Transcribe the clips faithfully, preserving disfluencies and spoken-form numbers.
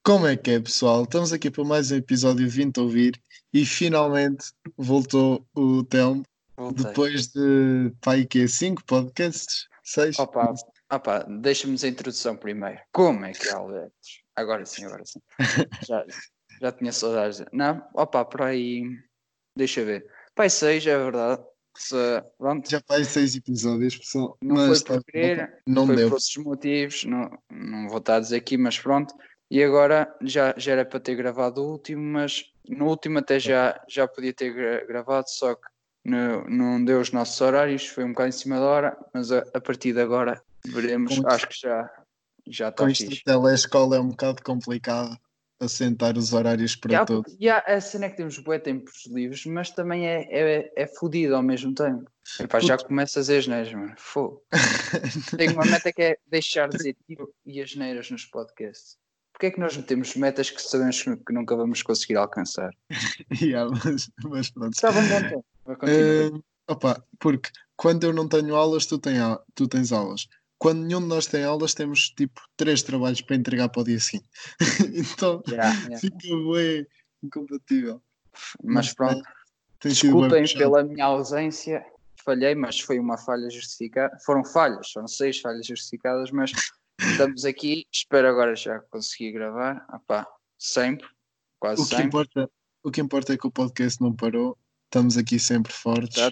Como é que é, pessoal? Estamos aqui para mais um episódio vinte a ouvir e finalmente voltou o Telmo Voltei. depois de, pá, aí que é cinco podcasts? Seis? Opa, opa, deixa-nos a introdução primeiro. Como é que é, Alex? Agora sim, agora sim. Já, já tinha saudades. Não, opa, por aí. Deixa eu ver. Pai, seis, é verdade. Se, pronto, Já faz seis episódios, pessoal, não mas foi tá, por querer, não foi deu. por outros motivos. Não, não vou estar a dizer aqui, mas pronto. E agora já, já era para ter gravado o último, mas no último até já, já podia ter gra- gravado, só que no, não deu os nossos horários, foi um bocado em cima da hora, mas a, a partir de agora veremos. Com Acho isto, que já já está com isto a fixe. telescola é um bocado complicado assentar os horários para Já, todos. porque, já, a cena é que temos bué tempos livres, mas também é, é, é fodido ao mesmo tempo. Epá, já Puto. começa as asneiras, mano. Fogo. Tenho uma meta que é deixar de dizer tiro e asneiras nos podcasts. Porquê é que nós metemos metas que sabemos que que nunca vamos conseguir alcançar? Yeah, mas, mas pronto. Estava um bom tempo. Mas continua. Ah, opa, porque quando eu não tenho aulas, tu, tem au- tu tens aulas. Quando nenhum de nós tem aulas, temos tipo três trabalhos para entregar para o dia seguinte. Então Yeah, yeah. fica bem incompatível. Mas Mas pronto, tem, tem sido bem desculpem puxado. pela minha ausência. Falhei, mas foi uma falha justificada. Foram falhas, foram seis falhas justificadas, mas estamos aqui. Espero agora já conseguir gravar. Opá, sempre, quase O que sempre. importa, o que importa é que o podcast não parou. Estamos aqui sempre fortes. Exato.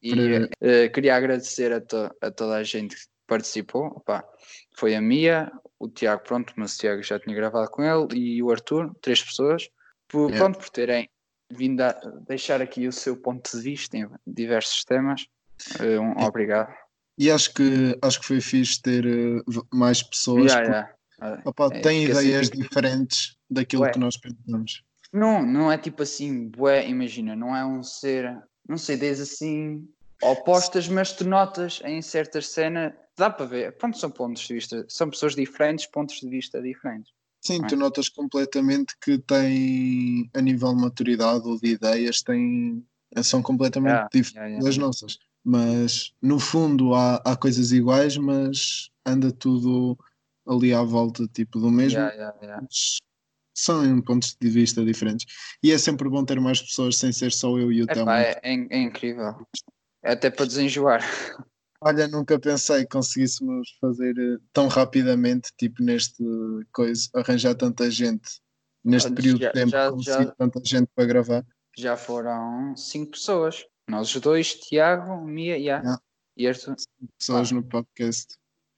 E Sempre... eh, queria agradecer a, to- a toda a gente que participou. Opá, foi a Mia, o Tiago, pronto, mas o Tiago já tinha gravado com ele, e o Arthur, três pessoas, por, Yeah. pronto, por terem vindo a deixar aqui o seu ponto de vista em diversos temas. Eh, um, É. obrigado. E acho que, acho que foi fixe ter eh, v- mais pessoas Yeah, porque yeah. Ah, opa, é, têm fica ideias sempre. diferentes daquilo Ué, que nós pensamos. não, não é tipo assim, bué, imagina, não é um ser, não sei, ideias assim opostas, mas tu notas em certas cenas, dá para ver, pronto, são pontos de vista, são pessoas diferentes, pontos de vista diferentes. Sim, Não tu é? notas completamente que têm, a nível de maturidade ou de ideias, têm, são completamente Yeah, yeah, diferentes yeah, das yeah. nossas. Mas, no fundo, há, há coisas iguais, mas anda tudo ali à volta, tipo, do Yeah, mesmo. yeah, yeah. Mas são em pontos de vista diferentes. E é sempre bom ter mais pessoas sem ser só eu e o Epá, Telmo. é, é, in- é incrível, é até para desenjoar. Olha, nunca pensei que conseguíssemos fazer eh, tão rapidamente, tipo neste coisa, arranjar tanta gente, neste período de Já, tempo, já, conseguir já, tanta gente para gravar. já foram cinco pessoas, nós dois, Tiago, Mia, yeah, Já, e Arthur. pessoas Pá, no podcast.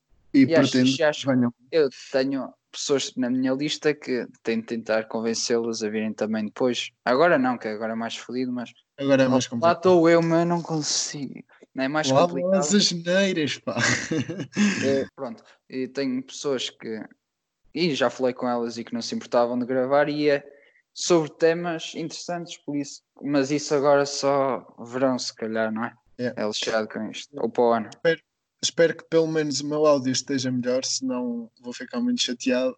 E e acho, pretendo que acho venham. eu tenho pessoas na minha lista que tenho de tentar convencê-las a virem também depois. Agora não, que agora é mais fodido, mas Agora é lá mais lá complicado. estou eu, mas não consigo. Não é mais Lá vão as complicado. asneiras, pá. É, pronto, e tenho pessoas que, e já falei com elas e que não se importavam de gravar, e é sobre temas interessantes, por isso, mas isso agora só verão, se calhar, não é? É. É lixado com isto, ou para o ano. Espero, espero que pelo menos o meu áudio esteja melhor, senão vou ficar muito chateado.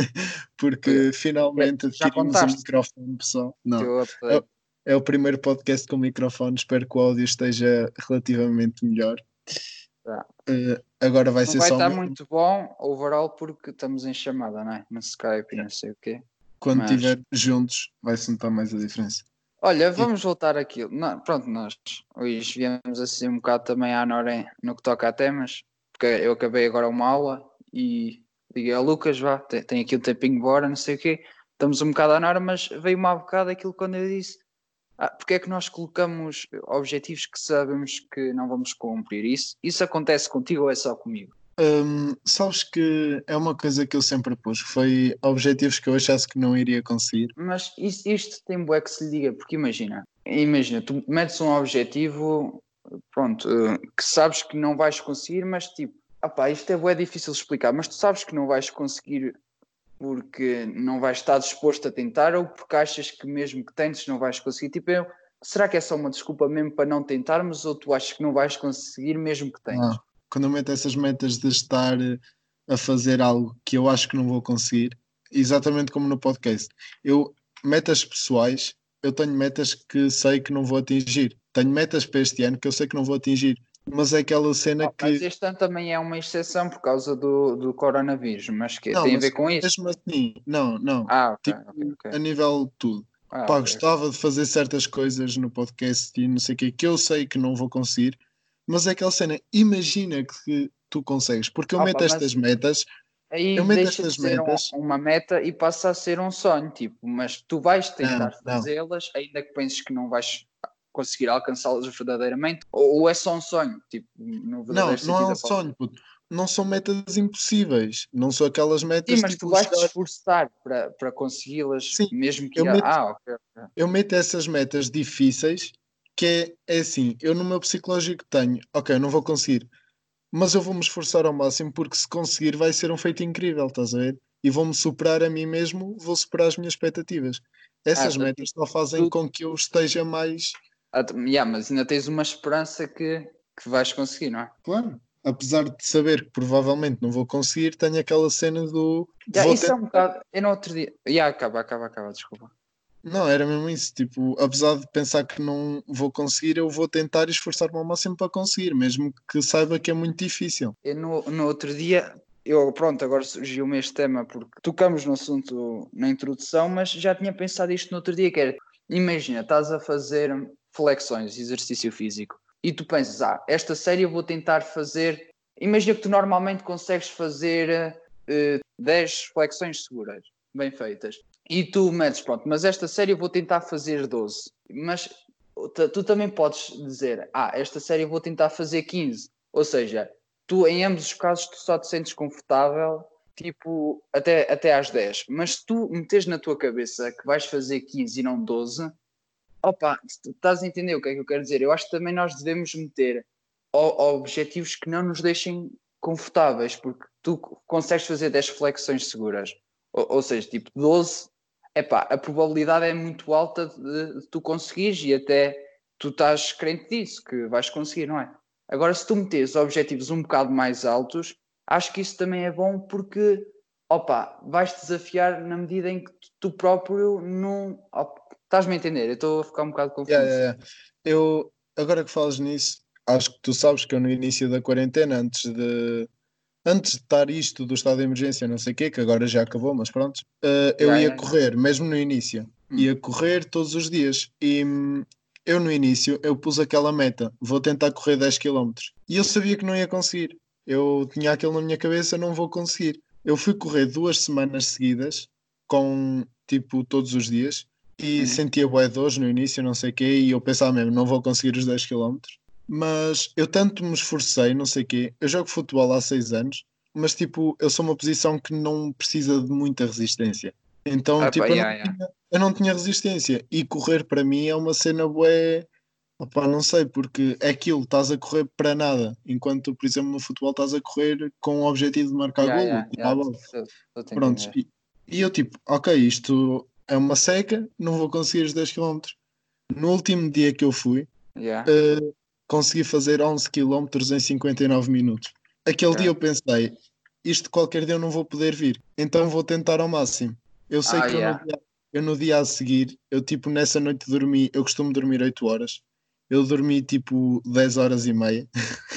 Porque finalmente Já adquirimos um contaste microfone, pessoal. o Não. teu É, update? é o primeiro podcast com microfone. Espero que o áudio esteja relativamente melhor. Tá. Eh, agora vai Não ser vai só estar mesmo muito bom overall porque estamos em chamada, não é? No Skype e yeah, não sei o quê. quando Mas, estiver juntos, vai-se notar mais a diferença. olha, E vamos voltar àquilo. Não, pronto, nós hoje viemos assim um bocado também à Nora no que toca a temas, porque eu acabei agora uma aula e liguei ao Lucas, vá, tem, tem aqui um tempinho embora, não sei o quê. Estamos um bocado à Nora, mas veio-me há bocado aquilo quando eu disse. Ah, porque é que nós colocamos objetivos que sabemos que não vamos cumprir? Isso, isso acontece contigo ou é só comigo? hum, sabes que é uma coisa que eu sempre pus, que foi objetivos que eu achasse que não iria conseguir. Mas isto, isto tem bué que se lhe diga, porque imagina, imagina, tu metes um objetivo, pronto, eh, que sabes que não vais conseguir, mas tipo, opá, isto é bué difícil de explicar, mas tu sabes que não vais conseguir porque não vais estar disposto a tentar ou porque achas que mesmo que tentes não vais conseguir. Tipo, eu, será que é só uma desculpa mesmo para não tentarmos ou tu achas que não vais conseguir mesmo que tentes? Ah, quando eu meto essas metas de estar eh, a fazer algo que eu acho que não vou conseguir, exatamente como no podcast, eu, metas pessoais, eu tenho metas que sei que não vou atingir. Tenho metas para este ano que eu sei que não vou atingir. mas é aquela cena Oh, mas que. este ano também é uma exceção por causa do, do coronavírus, mas que Não, tem a ver mas com isso? mesmo assim, não, não. Ah, ok, Tipo, ok, ok. a nível de tudo. Ah, Pá, ok, ok. gostava de fazer certas coisas no podcast e não sei o quê, que eu sei que não vou conseguir, mas é aquela cena, imagina que tu consegues, porque eu Opa, meto mas estas metas, aí eu meto deixa de estas ser um- metas, uma meta e passa a ser um sonho, tipo, mas tu vais tentar não, não, fazê-las, ainda que penses que não vais conseguir alcançá-las verdadeiramente, ou, ou é só um sonho, tipo, no não, verdadeiro não é sentido um da palavra. sonho, puto. Não são metas impossíveis, não são aquelas Sim, metas mas tu tipo vais te chegar. esforçar para, para consegui-las, Sim, mesmo que. eu há- meto, Ah, ok, ok. eu meto essas metas difíceis, que é, é assim, eu no meu psicológico tenho, ok, eu não vou conseguir, mas eu vou-me esforçar ao máximo porque se conseguir vai ser um feito incrível, estás a ver? E vou-me superar a mim mesmo, vou superar as minhas expectativas. Ah, Essas então, tipo, metas só fazem tu, com que eu esteja mais ah, tu- yeah, mas ainda tens uma esperança que, que vais conseguir, não é? claro. Apesar de saber que provavelmente não vou conseguir, tenho aquela cena do Yeah, vou isso é um tentar. bocado. Eu no outro dia. Yeah, acaba, acaba, acaba, desculpa. Não, era mesmo isso. Tipo, apesar de pensar que não vou conseguir, eu vou tentar e esforçar-me ao máximo para conseguir, mesmo que saiba que é muito difícil. Eu no, no outro dia, eu pronto, agora surgiu-me este tema porque tocamos no assunto na introdução, mas já tinha pensado isto no outro dia, que era, imagina, estás a fazer flexões, exercício físico, e tu pensas, ah, esta série eu vou tentar fazer, imagina que tu normalmente consegues fazer eh, dez flexões seguras, bem feitas, e tu metes, pronto, mas esta série eu vou tentar fazer doze, mas tu, tu também podes dizer, ah, esta série eu vou tentar fazer quinze, ou seja, tu em ambos os casos tu só te sentes confortável tipo até, até às dez, mas se tu meteres na tua cabeça que vais fazer quinze e não doze, opa, estás a entender o que é que eu quero dizer? Eu acho que também nós devemos meter o- objetivos que não nos deixem confortáveis, porque tu consegues fazer dez flexões seguras, ou, ou seja, tipo doze, epá, a probabilidade é muito alta de, de tu conseguires e até tu estás crente disso, que vais conseguir, não é? Agora, se tu meteres objetivos um bocado mais altos, acho que isso também é bom porque, opa, vais-te desafiar na medida em que tu próprio não... op- Estás-me a entender? Eu estou a ficar um bocado Yeah, confuso. yeah, yeah. Eu, agora que falas nisso, acho que tu sabes que eu no início da quarentena, antes de, antes de estar isto do estado de emergência, não sei o quê, que agora já acabou, mas pronto, eh, eu Yeah, ia yeah, yeah. correr, mesmo no início, Hum. ia correr todos os dias. E hum, eu no início, eu pus aquela meta, vou tentar correr dez quilómetros. E eu sabia que não ia conseguir. Eu tinha aquilo na minha cabeça, não vou conseguir. Eu fui correr duas semanas seguidas, com tipo todos os dias, e Uhum. sentia bué dores no início, não sei o quê, e eu pensava mesmo, não vou conseguir os dez quilómetros. Mas eu tanto me esforcei, não sei o quê. Eu jogo futebol há seis anos, mas tipo, eu sou uma posição que não precisa de muita resistência. Então, Ah, pá, tipo, eu não yeah, yeah. tinha, eu não tinha resistência. E correr para mim é uma cena bué. Opá, não sei, porque é aquilo, estás a correr para nada, enquanto, por exemplo, no futebol estás a correr com o objetivo de marcar Yeah, golo, yeah, tirar a yeah. bola. Estou-te a Prontos, entender. e, e eu tipo, ok, isto é uma seca, não vou conseguir os dez quilómetros. No último dia que eu fui, Yeah, eh, consegui fazer onze quilómetros em cinquenta e nove minutos. Aquele dia ok. eu pensei, isto qualquer dia eu não vou poder vir, então vou tentar ao máximo. Eu sei Ah, que eu no yeah. dia, eu no dia a seguir, eu tipo nessa noite dormi, eu costumo dormir oito horas, eu dormi tipo dez horas e meia,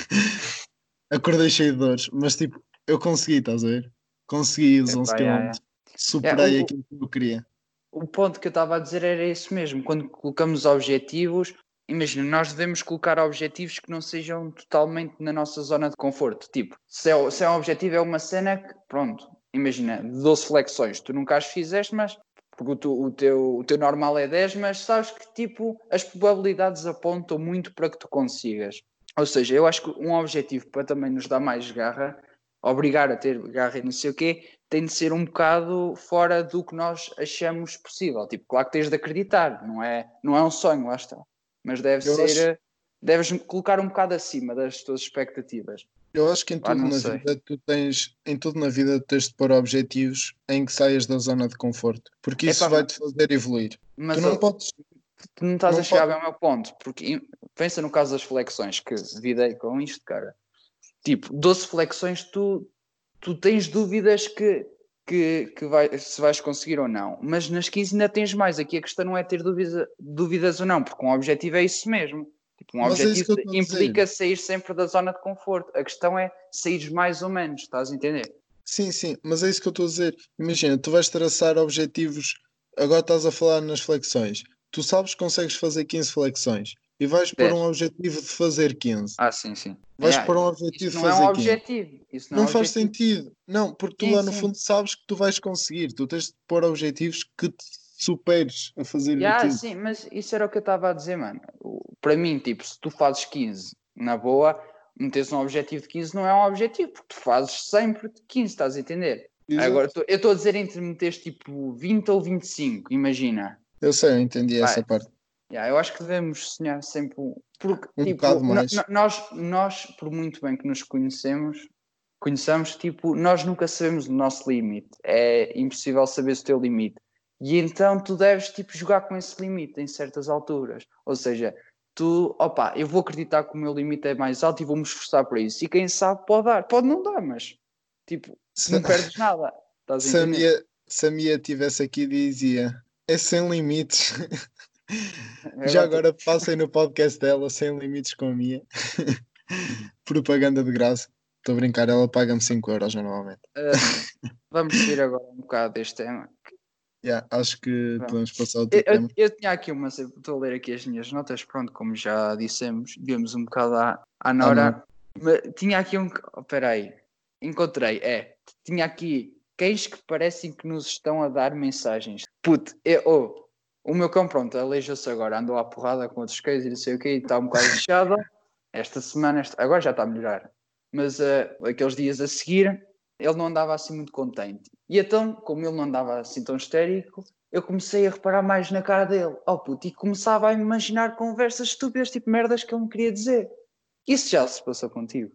acordei cheio de dores, mas tipo, eu consegui, estás a ver? Consegui os onze Epá, yeah, yeah. quilómetros, Yeah, superei o, aquilo que eu queria. o ponto que eu estava a dizer era isso mesmo. Quando colocamos objetivos, imagina, nós devemos colocar objetivos que não sejam totalmente na nossa zona de conforto. Tipo, se é, o- se é um objetivo, é uma cena que, pronto, imagina, doze flexões, tu nunca as fizeste, mas porque o, tu- o teu, o teu normal é dez, mas sabes que tipo, as probabilidades apontam muito para que tu consigas. Ou seja, eu acho que um objetivo para também nos dar mais garra, obrigar a ter garra e não sei o quê, tem de ser um bocado fora do que nós achamos possível. Tipo, claro que tens de acreditar, não é, não é um sonho, lá está. Mas deve Eu acho, ser, deves colocar um bocado acima das tuas expectativas. eu acho que em Pá, tudo não na sei. vida tu tens, em tudo na vida tens de pôr objetivos em que saias da zona de conforto, porque Epá, isso vai-te fazer evoluir. Tu mas não oh, podes, tu não estás a não chegar pode, bem ao meu ponto, porque pensa no caso das flexões, que lidei com isto, cara. Tipo, doze flexões, tu, tu tens dúvidas que, que, que vai, se vais conseguir ou não. Mas nas quinze ainda tens mais. Aqui a questão não é ter dúvida, dúvidas ou não, porque um objetivo é isso mesmo. Tipo, um Mas é isso objetivo que eu estou a implica dizer. sair sempre da zona de conforto. A questão é sair mais ou menos, estás a entender? Sim, sim, mas é isso que eu estou a dizer. Imagina, tu vais traçar objetivos, agora estás a falar nas flexões. Tu sabes que consegues fazer quinze flexões e vais pôr um dez. objetivo de fazer quinze. Ah, sim, sim. Vais Yeah, pôr um isso objetivo de não é um fazer quinze. objetivo. Isso não é Não um faz objetivo. sentido. Não, porque tu Sim, lá no sim. fundo sabes que tu vais conseguir. Tu tens de pôr objetivos que te superes a fazer Yeah, aquilo. sim, mas isso era o que eu estava a dizer, mano. O- Para mim, tipo, se tu fazes quinze na boa, meteres um objetivo de quinze não é um objetivo, porque tu fazes sempre de quinze, estás a entender? Agora, Exato. tô- eu estou a dizer entre meteres tipo vinte ou vinte e cinco, imagina. Eu sei, eu entendi Vai, essa parte. yeah, eu acho que devemos sonhar sempre, porque, Um tipo, bocado no- mais. no- nós, nós, por muito bem que nos conhecemos, conheçamos, tipo, nós nunca sabemos o nosso limite. É impossível saber o teu limite. E então tu deves, tipo, jogar com esse limite em certas alturas. Ou seja, tu, opa, eu vou acreditar que o meu limite é mais alto e vou-me esforçar para isso. E quem sabe pode dar. Pode não dar, mas, tipo, Se, não perdes nada. Estás a se a entender? Mia, se a Mia tivesse aqui, dizia: é sem limites. Já Agora tu, agora passem no podcast dela, sem limites com a Mia. Propaganda de graça. Estou a brincar, ela paga-me cinco euros normalmente. eh, vamos sair agora um bocado deste tema. Yeah, acho que Vamos. podemos passar a outro Eu, eu, tema. eu tinha aqui uma, estou a ler aqui as minhas notas, pronto, como já dissemos, viemos um bocado à, à Ah, não. Nora, mas tinha aqui um, oh, peraí, encontrei, é, tinha aqui cães que parecem que nos estão a dar mensagens. Puto, eu, oh, o meu cão, pronto, aleijou-se agora, andou à porrada com outros cães e não sei o quê, e está um bocado lixado, esta semana, esta, agora já está a melhorar, mas uh, aqueles dias a seguir, ele não andava assim muito contente. E então, como ele não andava assim tão histérico, eu comecei a reparar mais na cara dele. Oh puto, e começava a imaginar conversas estúpidas, tipo merdas que ele me queria dizer. Isso já se passou contigo?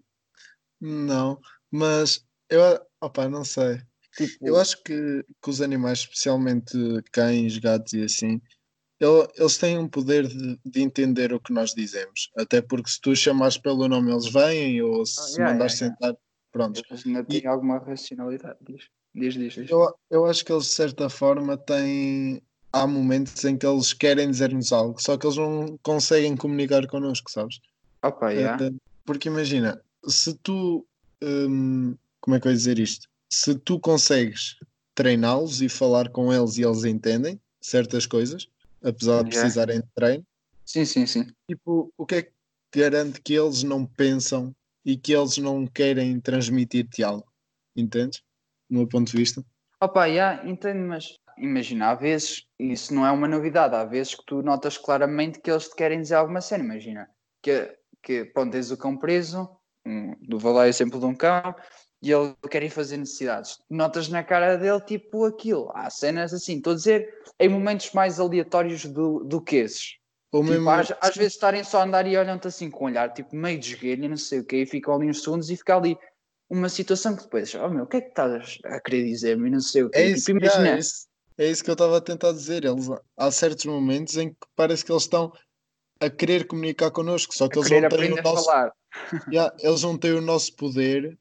Não, mas eu, opa, não sei. Eu Tipo, acho que, que os animais, especialmente cães, gatos e assim, ele- eles têm um poder de, de entender o que nós dizemos. Até porque se tu chamares pelo nome, eles vêm, ou oh, se yeah, yeah, mandares yeah. sentar, prontos. Eles ainda têm E alguma racionalidade. Diz, diz, diz. diz. eu, eu acho que eles, de certa forma, têm. Há momentos em que eles querem dizer-nos algo, só que eles não conseguem comunicar connosco, sabes? Opa, Eh, yeah. Porque imagina, se tu, hum, como é que eu ia dizer isto? Se tu consegues treiná-los e falar com eles e eles entendem certas coisas, apesar de Yeah. precisarem de treino, Sim, sim, sim. tipo, o que é que garante que eles não pensam e que eles não querem transmitir-te algo? Entendes? Do meu ponto de vista. Opa, yeah, entendo, mas imagina, há vezes, isso não é uma novidade, há vezes que tu notas claramente que eles te querem dizer alguma cena, imagina, que, que pronto, tens o cão preso, um, do vou dar o exemplo de um cão, e ele quer ir fazer necessidades. Notas na cara dele, tipo, aquilo. Há cenas assim, estou a dizer, em momentos mais aleatórios do, do que esses. Ou Tipo, mesmo, às, às vezes estarem só a andar e olham-te assim com um olhar, tipo, meio de esguelho, e não sei o quê, e ficam ali uns segundos e fica ali uma situação que depois, oh meu, o que é que estás a querer dizer-me? E não sei o é quê. Tipo, isso, yeah, é imagina, isso, é isso que eu estava a tentar dizer. Eles, há certos momentos em que parece que eles estão a querer comunicar connosco, só a que eles querer não têm o aprender a nosso, falar. yeah, eles não têm o nosso poder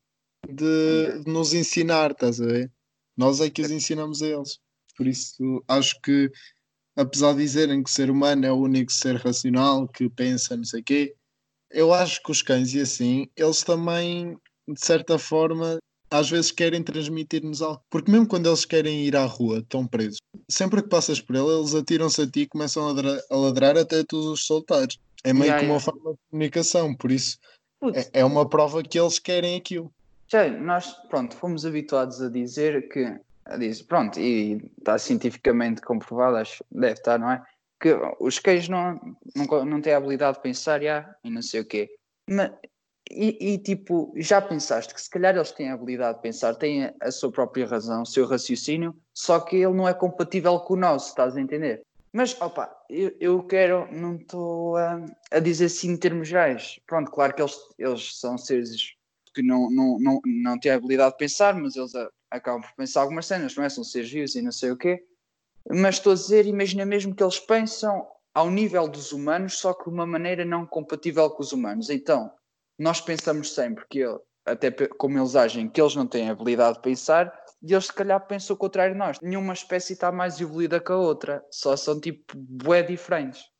Yeah. de, de nos ensinar, estás a ver? Nós é que os ensinamos a eles. Por isso, acho que, apesar de dizerem que o ser humano é o único ser racional que pensa, não sei o quê, eu acho que os cães e assim, eles também, de certa forma, às vezes querem transmitir-nos algo. Porque mesmo quando eles querem ir à rua, estão presos. Sempre que passas por ele, eles atiram-se a ti e começam a ladrar, a ladrar até tu os soltares. É meio Yeah, que uma yeah. forma de comunicação, por isso Putz, é, é uma prova que eles querem aquilo. já, nós, pronto, fomos habituados a dizer que, a dizer, pronto, e está cientificamente comprovado, acho, deve estar, não é? Que os cães não, não, não têm a habilidade de pensar, já, e não sei o quê. Mas, e, e, tipo, já pensaste que se calhar eles têm a habilidade de pensar, têm a, a sua própria razão, o seu raciocínio, só que ele não é compatível com o nosso, estás a entender? Mas, opa, eu, eu quero, não estou a, a dizer assim em termos gerais. Pronto, claro que eles, eles são seres que não, não, não, não têm a habilidade de pensar, mas eles a, acabam por pensar algumas cenas, não é? São seres vivos e não sei o quê. Mas estou a dizer, imagina mesmo que eles pensam ao nível dos humanos, só que de uma maneira não compatível com os humanos. Então, nós pensamos sempre que, ele, até como eles agem, que eles não têm a habilidade de pensar, e eles se calhar pensam o contrário de nós. Nenhuma espécie está mais evoluída que a outra, só são tipo bué diferentes.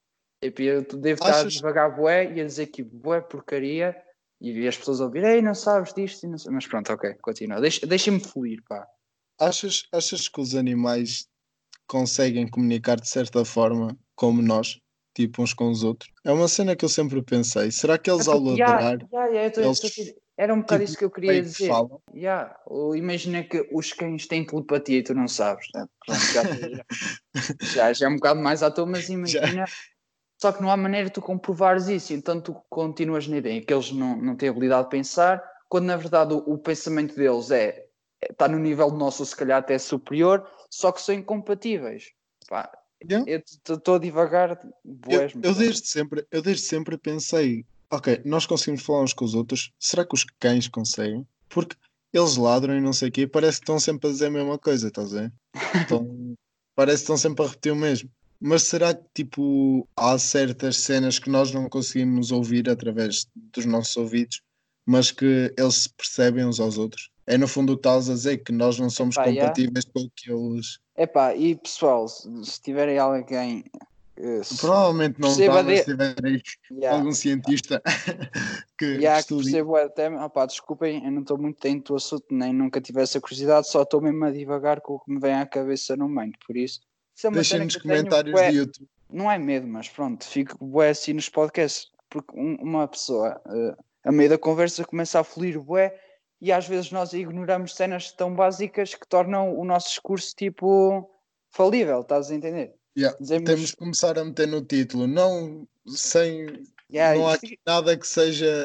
Tipo, eu devo estar Achas? devagar bué e a dizer que bué porcaria e as pessoas a ouvir, ei, não sabes disto, e não sei. Mas pronto, ok, continua. Deixa- Deixa-me fluir, pá. Achas, achas que os animais conseguem comunicar de certa forma como nós, tipo uns com os outros? É uma cena que eu sempre pensei. Será que É eles ao porque, já, ladrar, já, já, eu tô- eles tô a dizer, era um bocado tipo isso que eu queria meio que dizer. falam? Já, ou imagina que os cães têm telepatia e tu não sabes. Né? Pronto, já, já, já, já é um bocado mais à toa, mas Já. imagina. Só que não há maneira de tu comprovares isso, então tu continuas na ideia que eles não, não têm habilidade de pensar, quando na verdade o, o pensamento deles é está no nível do nosso, ou se calhar até superior, só que são incompatíveis. Pá, Yeah. eu estou a divagar, Eu, boés, eu desde sempre, eu desde sempre pensei, ok, nós conseguimos falar uns com os outros, será que os cães conseguem? Porque eles ladram e não sei o quê, parece que estão sempre a dizer a mesma coisa, estás a ver? Estão, parece que estão sempre a repetir o mesmo. Mas será que, tipo, há certas cenas que nós não conseguimos ouvir através dos nossos ouvidos, mas que eles se percebem uns aos outros? É no fundo o que estás a dizer, que nós não somos Epá, yeah. compatíveis com o que eles. Epá, e pessoal, se, se tiverem alguém eh, se Provavelmente não perceba está, mas se de... tiver aí yeah. algum cientista que, que Yeah, que estudie. percebo até, opá, desculpem, eu não estou muito dentro do assunto, nem nunca tive essa curiosidade, só estou mesmo a divagar com o que me vem à cabeça no momento, por isso, isso é uma Deixem cena que nos eu tenho, comentários de bué, YouTube. não é medo, mas pronto, fico bué assim nos podcasts, porque um- uma pessoa, eh, a meio da conversa, começa a fluir bué, e às vezes nós ignoramos cenas tão básicas que tornam o nosso discurso, tipo, falível, estás a entender? Yeah. Temos Dizemos, que começar a meter no título, não sem. yeah, Não há isto, aqui nada que seja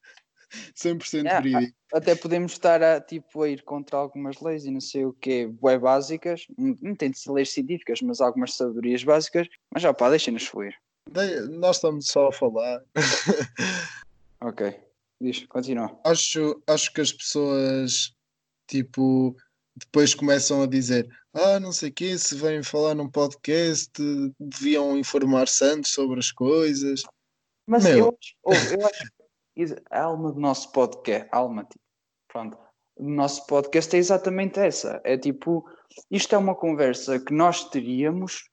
cem por cento yeah, a- verídico. até podemos estar a, tipo, a ir contra algumas leis e não sei o que, bué básicas, não, não tem de ser leis científicas, mas algumas sabedorias básicas, mas já pá, deixem-nos fluir. De- Nós estamos só a falar. Ok, diz, continua. Acho, acho que as pessoas, tipo, depois começam a dizer: Ah, não sei o quê, se vêm falar num podcast, deviam informar-se antes sobre as coisas. Mas eu, Meu, acho- ouve, eu acho que isso- a alma do nosso podcast, a alma, tipo, pronto, o nosso podcast é exatamente essa, é tipo, isto é uma conversa que nós teríamos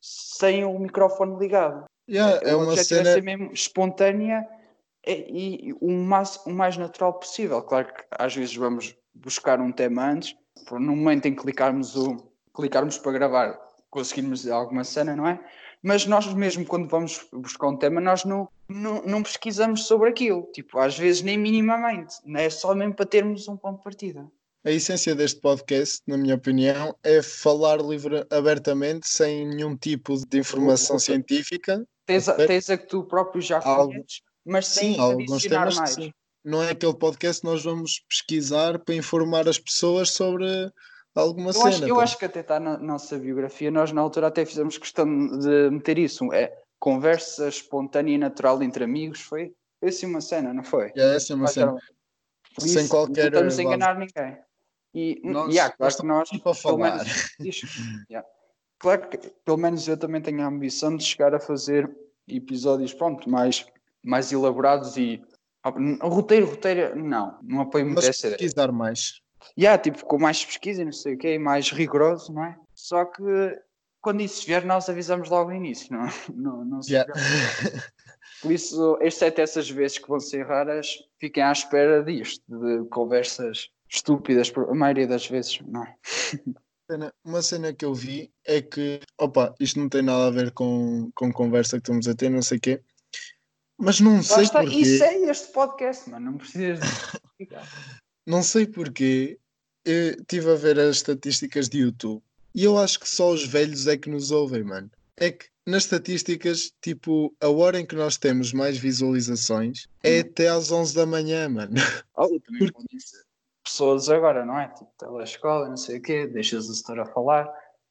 sem o microfone ligado. yeah, É, é o uma objetivo é ser cena. mesmo espontânea e, e o, mais, o mais natural possível. Claro que às vezes vamos buscar um tema antes, por- no momento em que clicarmos, o, clicarmos para gravar, conseguirmos dizer alguma cena, não é? Mas nós mesmo quando vamos buscar um tema, nós não, não, não pesquisamos sobre aquilo. Tipo, às vezes nem minimamente. Não é só mesmo para termos um ponto de partida. A essência deste podcast, na minha opinião, é falar livre, abertamente, sem nenhum tipo de O- informação o- científica. Tens, a, Ok? tens a que tu próprio já Há algo, conheces, mas sim, há sem alguns adicionar temas que mais. sim. Não é aquele podcast que nós vamos pesquisar para informar as pessoas sobre alguma Eu acho, cena. eu Tá? acho que até está na nossa biografia, nós na altura até fizemos questão de meter isso. É conversa espontânea e natural entre amigos. Foi, foi assim uma cena, não foi? E é essa é uma cena. Acharam? Por Sem isso, não qualquer estamos eh, a base. enganar ninguém. E, e há, Nós, nós claro que estamos nós, aqui para pelo falar. menos, isto, yeah. Claro que pelo menos eu também tenho a ambição de chegar a fazer episódios, pronto, mais, mais elaborados e. Roteiro, roteiro, não, não apoio muito Mas essa ideia. pesquisar mais. E há, tipo, com mais pesquisa e não sei o quê, mais rigoroso, não é? Só que quando isso vier, nós avisamos logo no início, não, não, não se Yeah. preocupe. Por isso, exceto essas vezes que vão ser raras, fiquem à espera disto, de conversas estúpidas, por a maioria das vezes, não é? Cena- Uma cena que eu vi é que, opa, isto não tem nada a ver com, com conversa que estamos a ter, não sei o quê, mas não Lá sei está, isso porquê, é este podcast, mano, não precisas de explicar. não sei porquê, eu estive a ver as estatísticas de YouTube e eu acho que só os velhos é que nos ouvem, mano. É que nas estatísticas, tipo, a hora em que nós temos mais visualizações é Hum. até às onze da manhã, mano. Oh, também Porque, podem ser pessoas agora, não é? Tipo, telescola, não sei o quê, deixas o setor a falar,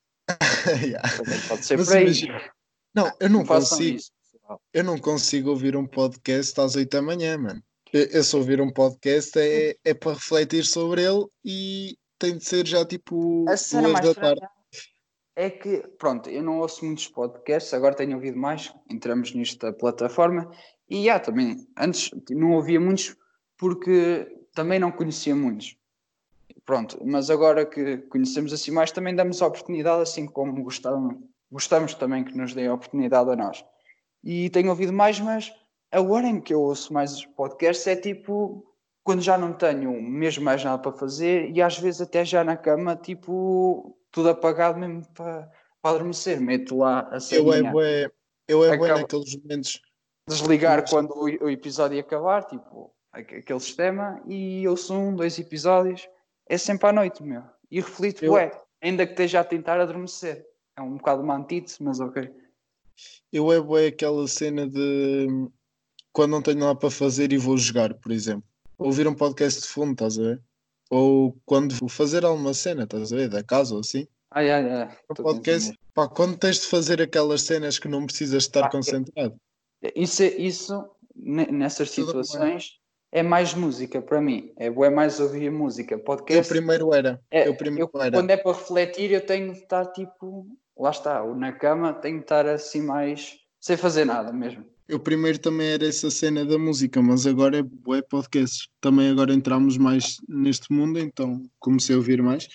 yeah. também pode ser Mas por aí. imagina, não, eu Não não façam consigo. isso, pessoal. Eu não consigo ouvir um podcast às oito da manhã, mano. Eu, eu se ouvir um podcast é, é para refletir sobre ele e tem de ser já A tipo cena duas mais da tarde. estranha é que, pronto, eu não ouço muitos podcasts, agora tenho ouvido mais, entramos nesta plataforma, e há também, antes não ouvia muitos porque também não conhecia muitos. Pronto, mas agora que conhecemos assim mais, também damos a oportunidade, assim como gostamos, gostamos também que nos deem a oportunidade a nós. e tenho ouvido mais, mas a hora em que eu ouço mais os podcasts é tipo quando já não tenho mesmo mais nada para fazer e às vezes até já na cama, tipo, tudo apagado mesmo para, para adormecer. Meto lá a Eu é ceninha, bué, eu é bué acabo naqueles momentos. desligar Imagina, quando o, o episódio acabar, tipo, aqu- aquele sistema, e ouço um, dois episódios. É sempre à noite, meu. E reflito, eu, bué, ainda que esteja a tentar adormecer. É um bocado uma antítese, mas ok. eu é bué aquela cena de quando não tenho nada para fazer e vou jogar, por exemplo. Ouvir um podcast de fundo, estás a ver? Ou quando vou fazer alguma cena, estás a ver? Da casa ou assim. Ai, ai, ai, Um estou a podcast, entender. pá, quando tens de fazer aquelas cenas que não precisas estar Pá, é- concentrado. Isso, é- isso ne- nessas Tudo bem. situações, é mais música para mim. É, bué mais ouvir música. Eu Podcast, primeiro era, eu é, primeiro eu, era. quando é para refletir, eu tenho de estar tipo, lá está, ou na cama, tenho de estar assim mais, sem fazer nada mesmo. Eu primeiro também era essa cena da música, mas agora é bué podcasts. Também agora entramos mais neste mundo, então comecei a ouvir mais.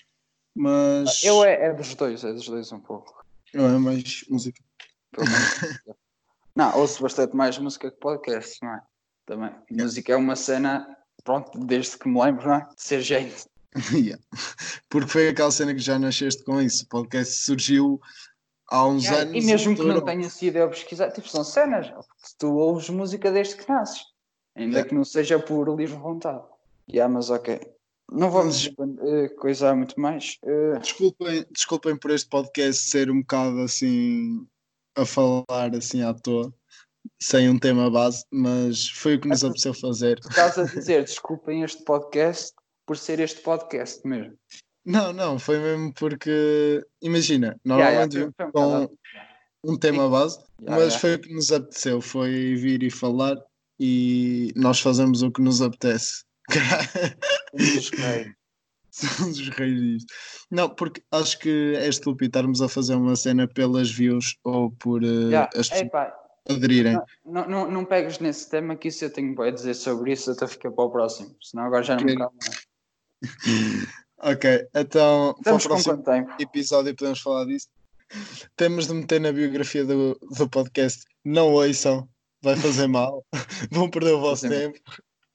Eu Mas é, é dos dois, é dos dois um pouco. não é mais música. Pelo menos. Não, ouço bastante mais música que podcast, não é? Também. Yeah. Música é uma cena, pronto, desde que me lembro, não é? De ser gente. Yeah. Porque foi aquela cena que já nasceste com isso. O podcast surgiu há uns Yeah, e anos e mesmo que não estourou. tenha sido eu pesquisar, tipo, são cenas. Porque tu ouves música desde que nasces. Ainda Yeah. que não seja por livre vontade. Yeah, mas ok. Não vamos Mas uh, coisar muito mais. Uh, desculpem, desculpem por este podcast ser um bocado assim a falar assim à toa, sem um tema base, mas foi o que é nos tu, apeteceu fazer. tu estás a dizer, desculpem este podcast por ser este podcast mesmo. Não, não, foi mesmo porque, imagina, Yeah, yeah, normalmente foi, vimos foi um bocado com óbvio. um tema base, Yeah, mas yeah. foi o que nos apeteceu, foi vir e falar e nós fazemos o que nos apetece. Somos os reis. Somos os reis disto. Não, porque acho que é estúpido estarmos a fazer uma cena pelas views ou por eh, Yeah. as pessoas Epá, aderirem. não, não, não, não pegues nesse tema que isso eu tenho bem a dizer sobre isso, até fica para o próximo. Senão agora já não me Que- calmo mais. Ok, então para o Estamos com próximo quanto tempo? episódio podemos falar disso. Temos de meter na biografia do, do podcast. Não ouçam, vai fazer mal. Vão perder o vosso Fazemos. tempo.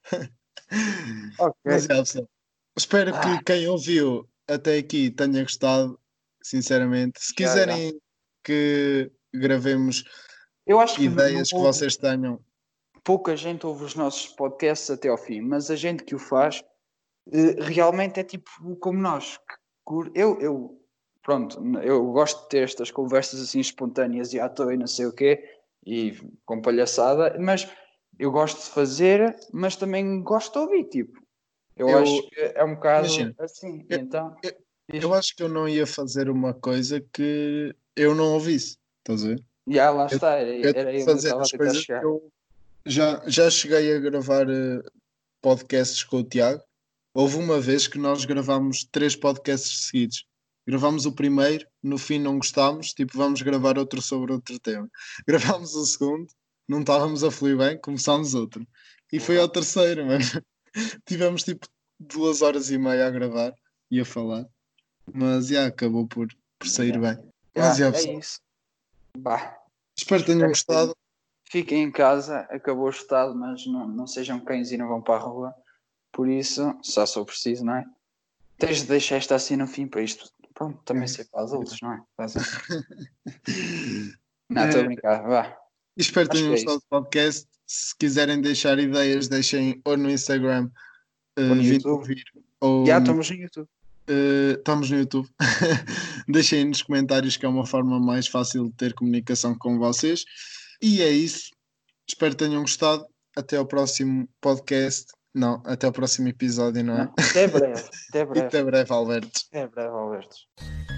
Ok. Mas é, pessoal. Espero que Ah, quem ouviu até aqui tenha gostado, sinceramente. Se já, já. quiserem que gravemos Eu acho que não, não ideias que houve, vocês tenham, pouca gente ouve os nossos podcasts até ao fim, mas a gente que o faz eh, realmente é tipo como nós. que cur- Eu, eu, pronto, eu gosto de ter estas conversas assim espontâneas e à toa e não sei o quê, e com palhaçada, mas eu gosto de fazer, mas também gosto de ouvir, tipo. Eu acho eu que é um bocado imagina, assim. eu, Então, eu, eu diz-me. acho que eu não ia fazer uma coisa que eu não ouvisse. Estás a ver? Já lá Eu, está, era, eu era tenho que aí onde eu fazer estava a as tentar coisas que chegar. eu já, já cheguei a gravar eh, podcasts com o Tiago. Houve uma vez que nós gravámos três podcasts seguidos. Gravámos o primeiro, no fim não gostámos, tipo, vamos gravar outro sobre outro tema. Gravámos o segundo, não estávamos a fluir bem, começámos outro. E foi ao terceiro, mano. Tivemos tipo duas horas e meia a gravar e a falar, mas já acabou por, por sair Já, bem. Mas já, já, é pessoal, isso. Bah, espero que tenham espero que tenham. gostado. Fiquem em casa, acabou o estado, mas não, não sejam cães e não vão para a rua. Por isso, só sou preciso, não é? Tens de deixar esta assim no fim para isto. Pronto, também ser para adultos, não é? Estás a- Não, estou a Eh, brincar, vá. espero que Acho tenham que é gostado isso. do podcast. Se quiserem deixar ideias, deixem ou no Instagram, Ou uh, no vindo YouTube. ouvir, ou Já no, estamos no YouTube. eh, estamos no YouTube. Deixem nos comentários que é uma forma mais fácil de ter comunicação com vocês. E é isso. Espero que tenham gostado. Até ao próximo podcast. Não, até ao próximo episódio, não é? Não, até breve. Até E breve. até breve, Alberto. Até breve, Alberto.